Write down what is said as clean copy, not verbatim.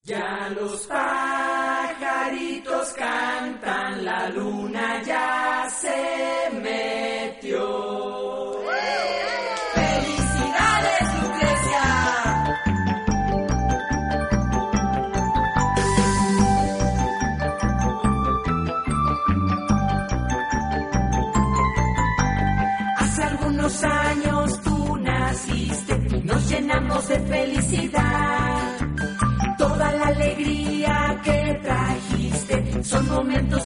Ya los pajaritos cantan, la luna ya se metió. ¡Felicidades, Lucrecia! Hace algunos años tú naciste y nos llenamos de felicidad. Toda la alegría que trajiste son momentos